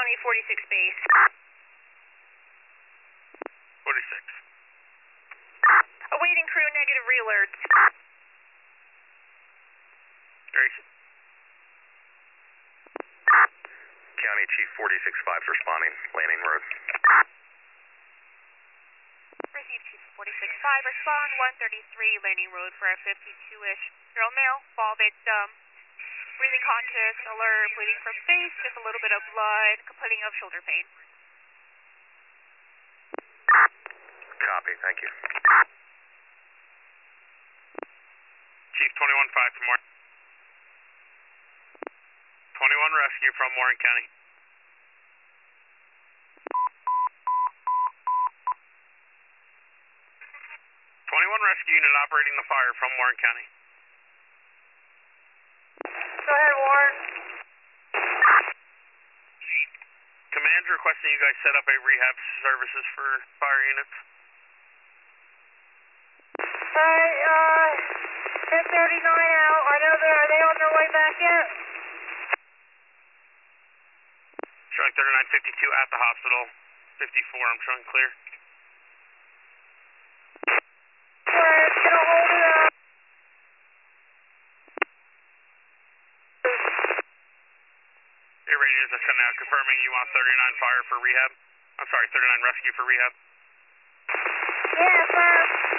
County 46 base. 46. Awaiting crew negative re-alerts. Duration. County Chief 46-5's responding, Landing Road. Receive Chief 46-5, respond 133 Landing Road for a 52-ish. Girl male, fall victim. Breathing conscious, alert, bleeding from face, just a little bit of blood, complaining of shoulder pain. Copy, thank you. Chief 21-5 from Warren. 21 rescue from Warren County. 21 rescue unit operating the fire from Warren County. Go ahead, Warren. Command's requesting you guys set up a rehab services for fire units. Alright, 10:39 out. I know are they on their way back yet? Showing 3952 at the hospital. 54, I'm showing clear. Alright, gonna hold it up. Your radios are sent out confirming you want 39 fire for rehab. I'm sorry, 39 rescue for rehab. Yeah, sir.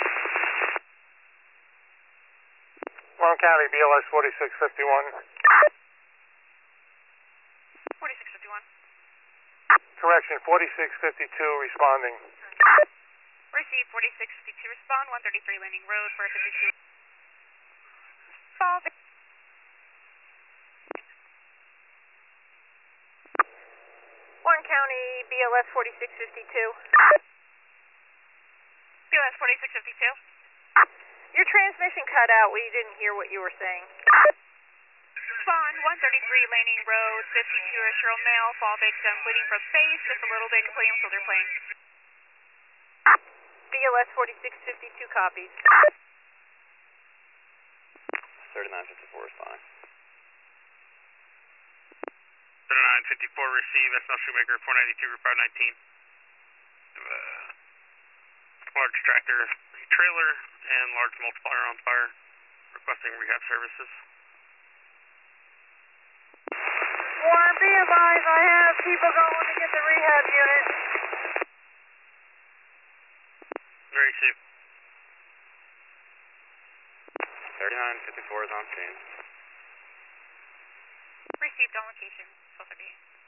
Warren County, BLS 4651. 4651. Correction, 4652 responding. Receive 4652, respond 133 Landing Road for a 52. Fall victim. Warren County, BLS 4652. BLS 4652. Your transmission cut out. We didn't hear what you were saying. Spawn 133 Landing Road, 52-ish year old male, fall victim, bleeding from face, just a little bit, complaining of shoulder pain. BLS 4652 copies. 3954 responding. 3954 receive, SNL Shoemaker 492 Route 519. Large tractor trailer and large multiplier on fire, requesting rehab services. Warren, be advised, I have people going to get the rehab unit. Receive. 3954 is on scene. Received on location, 12:38.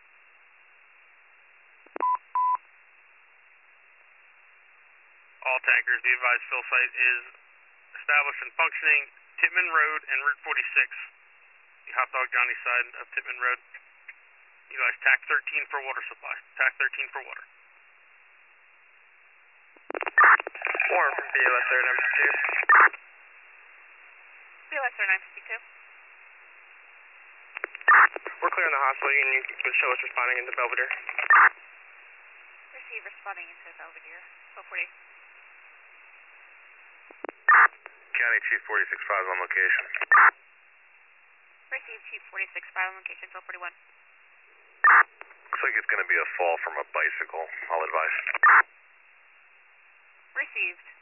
All tankers, be advised, fill site is established and functioning. Tittman Road and Route 46. The Hot Dog Johnny side of Tittman Road. Utilize TAC 13 for water supply. TAC 13 for water. Warren from BLS 3952. BLS 3952. We're clearing the hospital. You can show us responding into Belvedere. Receive responding into Belvedere, 12:40. County Chief 46-5 on location. Receive Chief 46-5 on location, 12:41. Looks like it's going to be a fall from a bicycle. I'll advise. Received.